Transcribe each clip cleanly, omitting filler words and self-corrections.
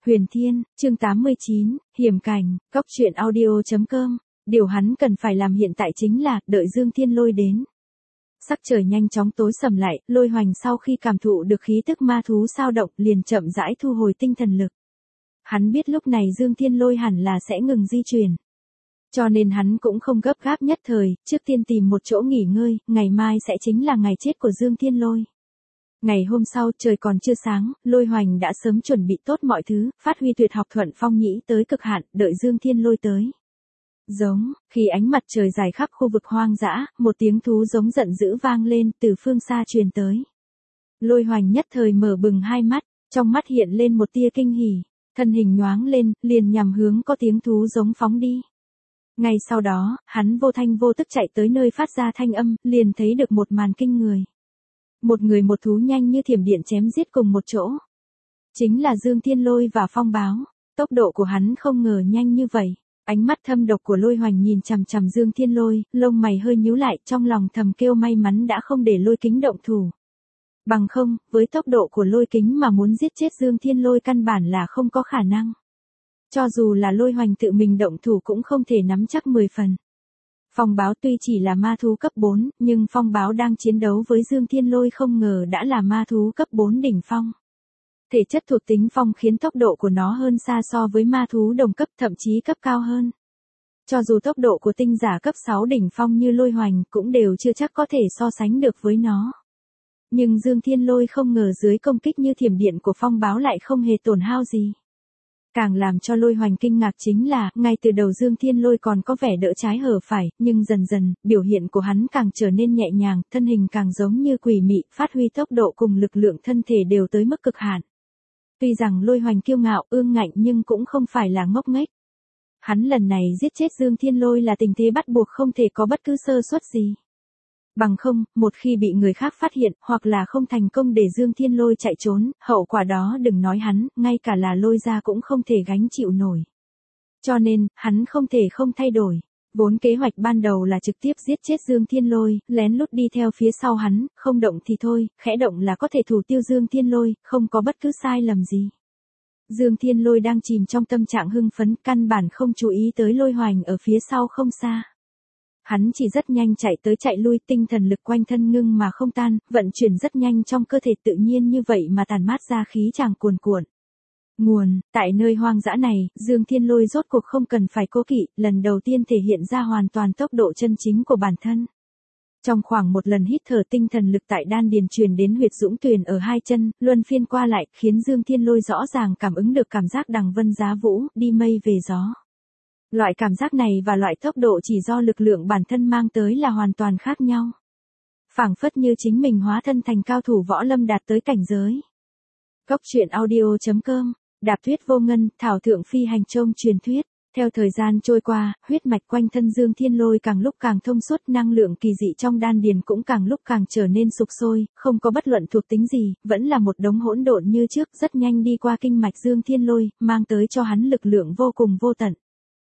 Huyền Thiên, chương 89, Hiểm Cảnh, Cốc truyện audio.com. Điều hắn cần phải làm hiện tại chính là đợi Dương Thiên Lôi đến. Sắc trời nhanh chóng tối sầm lại, Lôi Hoành sau khi cảm thụ được khí tức ma thú sao động liền chậm rãi thu hồi tinh thần lực. Hắn biết lúc này Dương Thiên Lôi hẳn là sẽ ngừng di chuyển. Cho nên hắn cũng không gấp gáp nhất thời, trước tiên tìm một chỗ nghỉ ngơi, ngày mai sẽ chính là ngày chết của Dương Thiên Lôi. Ngày hôm sau trời còn chưa sáng, Lôi Hoành đã sớm chuẩn bị tốt mọi thứ, phát huy tuyệt học thuận phong nhĩ tới cực hạn, đợi Dương Thiên Lôi tới. Giống, khi ánh mặt trời dài khắp khu vực hoang dã, một tiếng thú giống giận dữ vang lên từ phương xa truyền tới. Lôi Hoành nhất thời mở bừng hai mắt, trong mắt hiện lên một tia kinh hỉ, thân hình nhoáng lên, liền nhằm hướng có tiếng thú giống phóng đi. Ngay sau đó, hắn vô thanh vô tức chạy tới nơi phát ra thanh âm, liền thấy được một màn kinh người. Một người một thú nhanh như thiểm điện chém giết cùng một chỗ. Chính là Dương Thiên Lôi và Phong Báo. Tốc độ của hắn không ngờ nhanh như vậy. Ánh mắt thâm độc của Lôi Hoành nhìn chằm chằm Dương Thiên Lôi, lông mày hơi nhíu lại, trong lòng thầm kêu may mắn đã không để Lôi Kính động thủ. Bằng không, với tốc độ của Lôi Kính mà muốn giết chết Dương Thiên Lôi căn bản là không có khả năng. Cho dù là Lôi Hoành tự mình động thủ cũng không thể nắm chắc 10 phần. Phong Báo tuy chỉ là ma thú cấp 4, nhưng Phong Báo đang chiến đấu với Dương Thiên Lôi không ngờ đã là ma thú cấp 4 đỉnh phong. Thể chất thuộc tính phong khiến tốc độ của nó hơn xa so với ma thú đồng cấp, thậm chí cấp cao hơn. Cho dù tốc độ của tinh giả cấp 6 đỉnh phong như Lôi Hoành cũng đều chưa chắc có thể so sánh được với nó. Nhưng Dương Thiên Lôi không ngờ dưới công kích như thiểm điện của Phong Báo lại không hề tổn hao gì. Càng làm cho Lôi Hoành kinh ngạc chính là, ngay từ đầu Dương Thiên Lôi còn có vẻ đỡ trái hở phải, nhưng dần dần, biểu hiện của hắn càng trở nên nhẹ nhàng, thân hình càng giống như quỷ mị, phát huy tốc độ cùng lực lượng thân thể đều tới mức cực hạn. Tuy rằng Lôi Hoành kiêu ngạo, ương ngạnh nhưng cũng không phải là ngốc nghếch. Hắn lần này giết chết Dương Thiên Lôi là tình thế bắt buộc không thể có bất cứ sơ suất gì. Bằng không, một khi bị người khác phát hiện, hoặc là không thành công để Dương Thiên Lôi chạy trốn, hậu quả đó đừng nói hắn, ngay cả là Lôi gia cũng không thể gánh chịu nổi. Cho nên, hắn không thể không thay đổi. Vốn kế hoạch ban đầu là trực tiếp giết chết Dương Thiên Lôi, lén lút đi theo phía sau hắn, không động thì thôi, khẽ động là có thể thủ tiêu Dương Thiên Lôi, không có bất cứ sai lầm gì. Dương Thiên Lôi đang chìm trong tâm trạng hưng phấn, căn bản không chú ý tới Lôi Hoành ở phía sau không xa. Hắn chỉ rất nhanh chạy tới chạy lui, tinh thần lực quanh thân ngưng mà không tan, vận chuyển rất nhanh trong cơ thể tự nhiên như vậy mà tản mát ra khí tràng cuồn cuộn. Nguồn, tại nơi hoang dã này, Dương Thiên Lôi rốt cuộc không cần phải cố kỵ, lần đầu tiên thể hiện ra hoàn toàn tốc độ chân chính của bản thân. Trong khoảng một lần hít thở tinh thần lực tại đan điền truyền đến huyệt dũng tuyền ở hai chân, luân phiên qua lại, khiến Dương Thiên Lôi rõ ràng cảm ứng được cảm giác đằng vân giá vũ, đi mây về gió. Loại cảm giác này và loại tốc độ chỉ do lực lượng bản thân mang tới là hoàn toàn khác nhau. Phảng phất như chính mình hóa thân thành cao thủ võ lâm đạt tới cảnh giới. Cốc truyện audio.com, đạp tuyết vô ngân, thảo thượng phi hành trông truyền thuyết. Theo thời gian trôi qua, huyết mạch quanh thân Dương Thiên Lôi càng lúc càng thông suốt, năng lượng kỳ dị trong đan điền cũng càng lúc càng trở nên sục sôi, không có bất luận thuộc tính gì, vẫn là một đống hỗn độn như trước, rất nhanh đi qua kinh mạch Dương Thiên Lôi, mang tới cho hắn lực lượng vô cùng vô tận.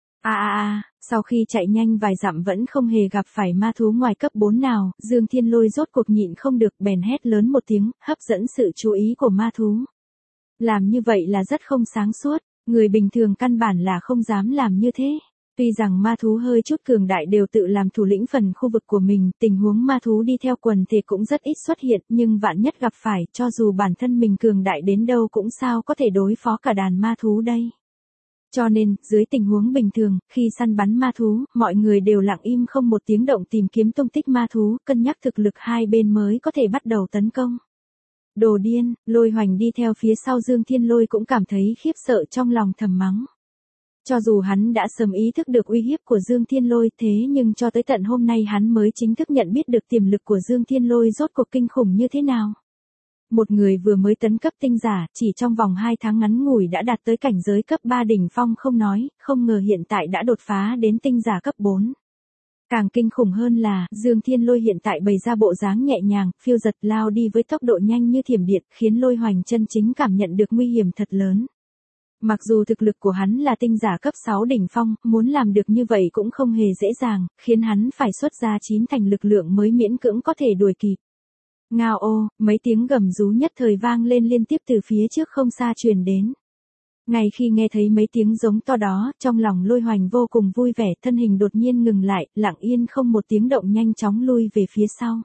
Sau khi chạy nhanh vài dặm vẫn không hề gặp phải ma thú ngoài cấp 4 nào, Dương Thiên Lôi rốt cuộc nhịn không được bèn hét lớn một tiếng, hấp dẫn sự chú ý của ma thú. Làm như vậy là rất không sáng suốt, người bình thường căn bản là không dám làm như thế. Tuy rằng ma thú hơi chút cường đại đều tự làm thủ lĩnh phần khu vực của mình, tình huống ma thú đi theo quần thể cũng rất ít xuất hiện, nhưng vạn nhất gặp phải, cho dù bản thân mình cường đại đến đâu cũng sao có thể đối phó cả đàn ma thú đây. Cho nên, dưới tình huống bình thường, khi săn bắn ma thú, mọi người đều lặng im không một tiếng động tìm kiếm tung tích ma thú, cân nhắc thực lực hai bên mới có thể bắt đầu tấn công. Đồ điên, Lôi Hoành đi theo phía sau Dương Thiên Lôi cũng cảm thấy khiếp sợ trong lòng thầm mắng. Cho dù hắn đã sớm ý thức được uy hiếp của Dương Thiên Lôi thế nhưng cho tới tận hôm nay hắn mới chính thức nhận biết được tiềm lực của Dương Thiên Lôi rốt cuộc kinh khủng như thế nào. Một người vừa mới tấn cấp tinh giả, chỉ trong vòng 2 tháng ngắn ngủi đã đạt tới cảnh giới cấp 3 đỉnh phong không nói, không ngờ hiện tại đã đột phá đến tinh giả cấp 4. Càng kinh khủng hơn là, Dương Thiên Lôi hiện tại bày ra bộ dáng nhẹ nhàng, phiêu giật lao đi với tốc độ nhanh như thiểm điện, khiến Lôi Hoành chân chính cảm nhận được nguy hiểm thật lớn. Mặc dù thực lực của hắn là tinh giả cấp 6 đỉnh phong, muốn làm được như vậy cũng không hề dễ dàng, khiến hắn phải xuất ra 9 thành lực lượng mới miễn cưỡng có thể đuổi kịp. Ngao ô, mấy tiếng gầm rú nhất thời vang lên liên tiếp từ phía trước không xa truyền đến. Ngay khi nghe thấy mấy tiếng giống to đó, trong lòng Lôi Hoành vô cùng vui vẻ, thân hình đột nhiên ngừng lại, lặng yên không một tiếng động nhanh chóng lui về phía sau.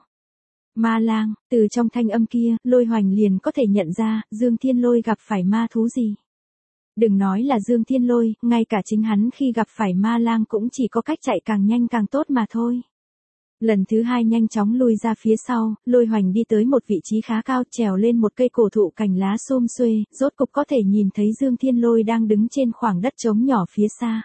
Ma lang, từ trong thanh âm kia, Lôi Hoành liền có thể nhận ra, Dương Thiên Lôi gặp phải ma thú gì. Đừng nói là Dương Thiên Lôi, ngay cả chính hắn khi gặp phải ma lang cũng chỉ có cách chạy càng nhanh càng tốt mà thôi. Lần thứ hai nhanh chóng lui ra phía sau, Lôi Hoành đi tới một vị trí khá cao, trèo lên một cây cổ thụ cành lá xum xuê, rốt cục có thể nhìn thấy Dương Thiên Lôi đang đứng trên khoảng đất trống nhỏ phía xa.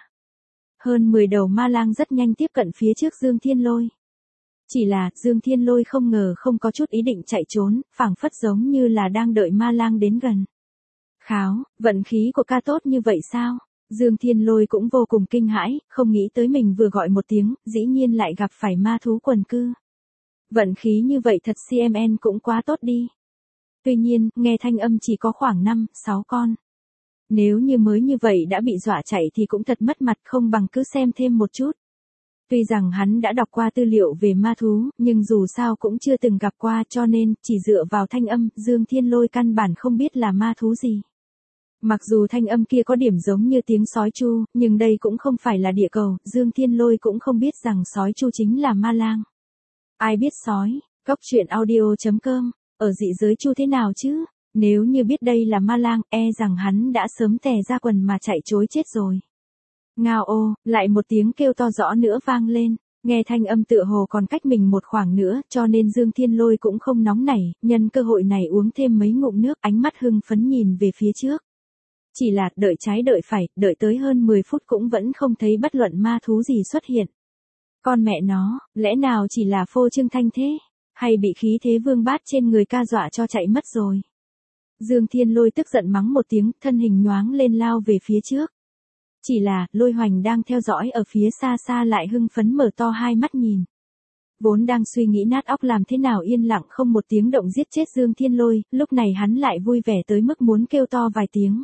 Hơn 10 đầu ma lang rất nhanh tiếp cận phía trước Dương Thiên Lôi. Chỉ là, Dương Thiên Lôi không ngờ không có chút ý định chạy trốn, phảng phất giống như là đang đợi ma lang đến gần. Kháo, vận khí của ca tốt như vậy sao? Dương Thiên Lôi cũng vô cùng kinh hãi, không nghĩ tới mình vừa gọi một tiếng, dĩ nhiên lại gặp phải ma thú quần cư. Vận khí như vậy thật CMN cũng quá tốt đi. Tuy nhiên, nghe thanh âm chỉ có khoảng 5-6 con. Nếu như mới như vậy đã bị dọa chạy thì cũng thật mất mặt, không bằng cứ xem thêm một chút. Tuy rằng hắn đã đọc qua tư liệu về ma thú, nhưng dù sao cũng chưa từng gặp qua, cho nên, chỉ dựa vào thanh âm, Dương Thiên Lôi căn bản không biết là ma thú gì. Mặc dù thanh âm kia có điểm giống như tiếng sói chu, nhưng đây cũng không phải là địa cầu, Dương Thiên Lôi cũng không biết rằng sói chu chính là ma lang. Ai biết sói, cóc truyện audio.com, ở dị giới chu thế nào chứ? Nếu như biết đây là ma lang, e rằng hắn đã sớm tè ra quần mà chạy trối chết rồi. Ngao ô, lại một tiếng kêu to rõ nữa vang lên, nghe thanh âm tựa hồ còn cách mình một khoảng nữa, cho nên Dương Thiên Lôi cũng không nóng nảy, nhân cơ hội này uống thêm mấy ngụm nước, ánh mắt hưng phấn nhìn về phía trước. Chỉ là đợi trái đợi phải, đợi tới hơn 10 phút cũng vẫn không thấy bất luận ma thú gì xuất hiện. Con mẹ nó, lẽ nào chỉ là phô trương thanh thế, hay bị khí thế vương bát trên người ca dọa cho chạy mất rồi. Dương Thiên Lôi tức giận mắng một tiếng, thân hình nhoáng lên lao về phía trước. Chỉ là, Lôi Hoành đang theo dõi ở phía xa xa lại hưng phấn mở to hai mắt nhìn. Vốn đang suy nghĩ nát óc làm thế nào yên lặng không một tiếng động giết chết Dương Thiên Lôi, lúc này hắn lại vui vẻ tới mức muốn kêu to vài tiếng.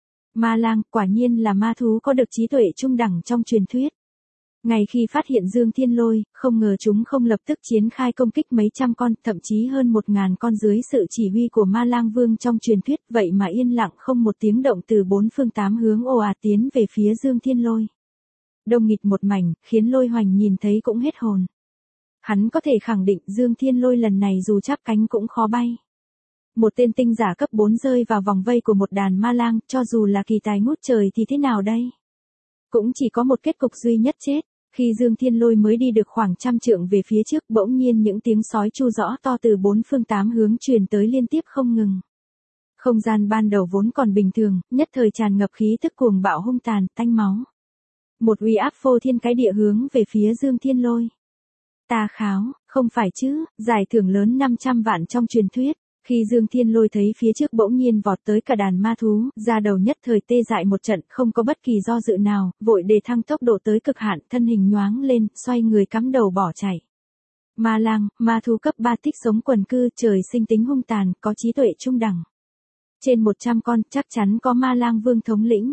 Ma lang, quả nhiên là ma thú có được trí tuệ trung đẳng trong truyền thuyết. Ngay khi phát hiện Dương Thiên Lôi, không ngờ chúng không lập tức triển khai công kích mấy trăm con, thậm chí hơn 1000 con dưới sự chỉ huy của Ma Lang Vương trong truyền thuyết, vậy mà yên lặng không một tiếng động từ 4 phương 8 hướng ồ ạt tiến về phía Dương Thiên Lôi. Đông nghịt một mảnh, khiến Lôi Hoành nhìn thấy cũng hết hồn. Hắn có thể khẳng định Dương Thiên Lôi lần này dù chắp cánh cũng khó bay. Một tên tinh giả cấp 4 rơi vào vòng vây của một đàn ma lang, cho dù là kỳ tài ngút trời thì thế nào đây? Cũng chỉ có một kết cục duy nhất chết. Khi Dương Thiên Lôi mới đi được khoảng 100 trượng về phía trước, bỗng nhiên những tiếng sói chu rõ to từ 4 phương 8 hướng truyền tới liên tiếp không ngừng. Không gian ban đầu vốn còn bình thường, nhất thời tràn ngập khí tức cuồng bạo hung tàn, tanh máu. Một uy áp phô thiên cái địa hướng về phía Dương Thiên Lôi. Ta kháo, không phải chứ, giải thưởng lớn 500 vạn trong truyền thuyết. Khi Dương Thiên Lôi thấy phía trước bỗng nhiên vọt tới cả đàn ma thú, ra đầu nhất thời tê dại một trận, không có bất kỳ do dự nào, vội đề thăng tốc độ tới cực hạn, thân hình nhoáng lên, xoay người cắm đầu bỏ chạy. Ma lang, ma thú cấp 3 thích sống quần cư, trời sinh tính hung tàn, có trí tuệ trung đẳng. Trên 100 con, chắc chắn có Ma Lang Vương thống lĩnh.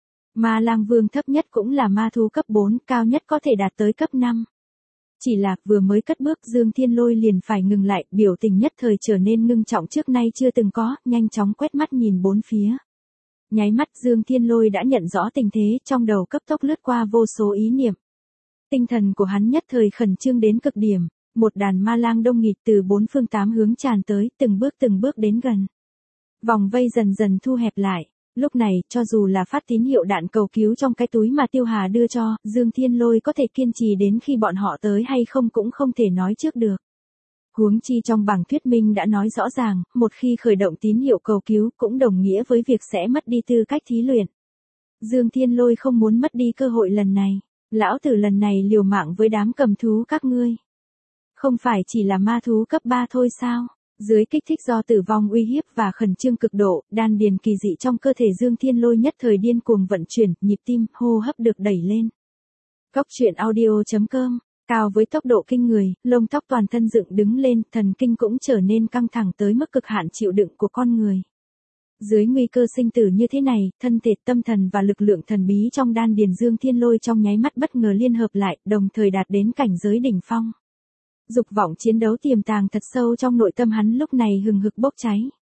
Ma Lang Vương thấp nhất cũng là ma thú cấp 4, cao nhất có thể đạt tới cấp 5. Chỉ là vừa mới cất bước Dương Thiên Lôi liền phải ngừng lại, biểu tình nhất thời trở nên ngưng trọng trước nay chưa từng có, nhanh chóng quét mắt nhìn bốn phía. Nháy mắt Dương Thiên Lôi đã nhận rõ tình thế, trong đầu cấp tốc lướt qua vô số ý niệm. Tinh thần của hắn nhất thời khẩn trương đến cực điểm, một đàn ma lang đông nghịt từ 4 phương 8 hướng tràn tới, từng bước đến gần. Vòng vây dần dần thu hẹp lại. Lúc này, cho dù là phát tín hiệu đạn cầu cứu trong cái túi mà Tiêu Hà đưa cho, Dương Thiên Lôi có thể kiên trì đến khi bọn họ tới hay không cũng không thể nói trước được. Huống chi trong bảng thuyết minh đã nói rõ ràng, một khi khởi động tín hiệu cầu cứu cũng đồng nghĩa với việc sẽ mất đi tư cách thí luyện. Dương Thiên Lôi không muốn mất đi cơ hội lần này. Lão tử lần này liều mạng với đám cầm thú các ngươi. Không phải chỉ là ma thú cấp 3 thôi sao? Dưới kích thích do tử vong uy hiếp và khẩn trương cực độ, đan điền kỳ dị trong cơ thể Dương Thiên Lôi nhất thời điên cuồng vận chuyển, nhịp tim, hô hấp được đẩy lên. Cóc truyện audio.com, cao với tốc độ kinh người, lông tóc toàn thân dựng đứng lên, thần kinh cũng trở nên căng thẳng tới mức cực hạn chịu đựng của con người. Dưới nguy cơ sinh tử như thế này, thân thể, tâm thần và lực lượng thần bí trong đan điền Dương Thiên Lôi trong nháy mắt bất ngờ liên hợp lại, đồng thời đạt đến cảnh giới đỉnh phong. Dục vọng chiến đấu tiềm tàng thật sâu trong nội tâm hắn lúc này hừng hực bốc cháy.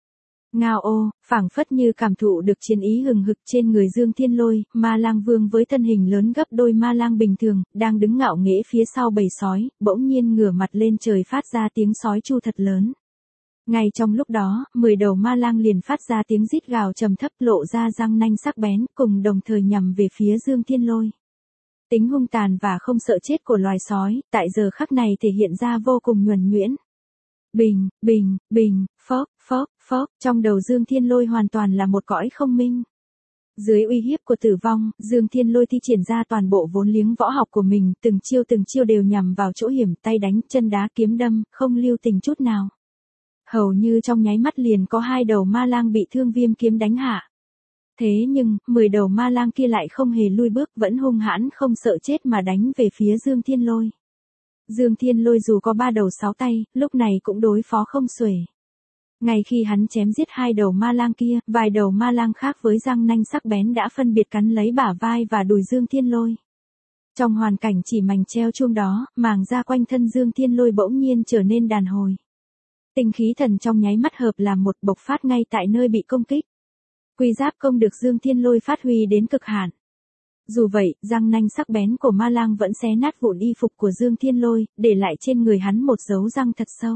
Ngao ô, phảng phất như cảm thụ được chiến ý hừng hực trên người Dương Thiên Lôi, Ma Lang Vương với thân hình lớn gấp đôi ma lang bình thường, đang đứng ngạo nghễ phía sau bầy sói, bỗng nhiên ngửa mặt lên trời phát ra tiếng sói chu thật lớn. Ngay trong lúc đó, 10 đầu ma lang liền phát ra tiếng rít gào trầm thấp lộ ra răng nanh sắc bén cùng đồng thời nhằm về phía Dương Thiên Lôi. Tính hung tàn và không sợ chết của loài sói, tại giờ khắc này thể hiện ra vô cùng nhuần nhuyễn. Bình, bình, bình, phốc, phốc, phốc, trong đầu Dương Thiên Lôi hoàn toàn là một cõi không minh. Dưới uy hiếp của tử vong, Dương Thiên Lôi thi triển ra toàn bộ vốn liếng võ học của mình, từng chiêu đều nhằm vào chỗ hiểm, tay đánh, chân đá, kiếm đâm, không lưu tình chút nào. Hầu như trong nháy mắt liền có 2 đầu ma lang bị thương viêm kiếm đánh hạ. Thế nhưng, 10 đầu ma lang kia lại không hề lui bước, vẫn hung hãn không sợ chết mà đánh về phía Dương Thiên Lôi. Dương Thiên Lôi dù có 3 đầu 6 tay, lúc này cũng đối phó không xuể. Ngay khi hắn chém giết 2 đầu ma lang kia, vài đầu ma lang khác với răng nanh sắc bén đã phân biệt cắn lấy bả vai và đùi Dương Thiên Lôi. Trong hoàn cảnh chỉ mảnh treo chuông đó, màng da quanh thân Dương Thiên Lôi bỗng nhiên trở nên đàn hồi. Tinh khí thần trong nháy mắt hợp làm một bộc phát ngay tại nơi bị công kích. Quy giáp công được Dương Thiên Lôi phát huy đến cực hạn. Dù vậy, răng nanh sắc bén của ma lang vẫn xé nát vụn y phục của Dương Thiên Lôi, để lại trên người hắn một dấu răng thật sâu.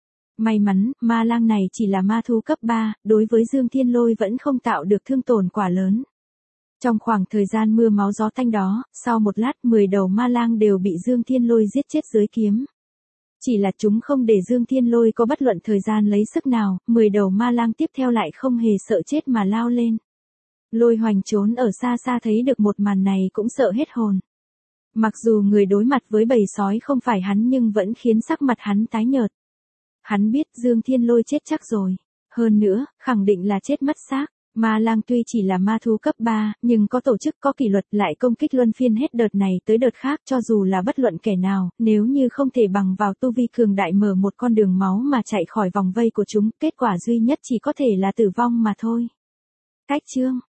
May mắn, ma lang này chỉ là ma thú cấp 3, đối với Dương Thiên Lôi vẫn không tạo được thương tổn quá lớn. Trong khoảng thời gian mưa máu gió tanh đó, sau một lát 10 đầu ma lang đều bị Dương Thiên Lôi giết chết dưới kiếm. Chỉ là chúng không để Dương Thiên Lôi có bất luận thời gian lấy sức nào, 10 đầu ma lang tiếp theo lại không hề sợ chết mà lao lên. Lôi Hoành trốn ở xa xa thấy được một màn này cũng sợ hết hồn. Mặc dù người đối mặt với bầy sói không phải hắn nhưng vẫn khiến sắc mặt hắn tái nhợt. Hắn biết Dương Thiên Lôi chết chắc rồi. Hơn nữa, khẳng định là chết mất xác. Ma lang tuy chỉ là ma thú cấp 3, nhưng có tổ chức có kỷ luật lại công kích luân phiên hết đợt này tới đợt khác cho dù là bất luận kẻ nào, nếu như không thể bằng vào tu vi cường đại mở một con đường máu mà chạy khỏi vòng vây của chúng, kết quả duy nhất chỉ có thể là tử vong mà thôi. Cách chương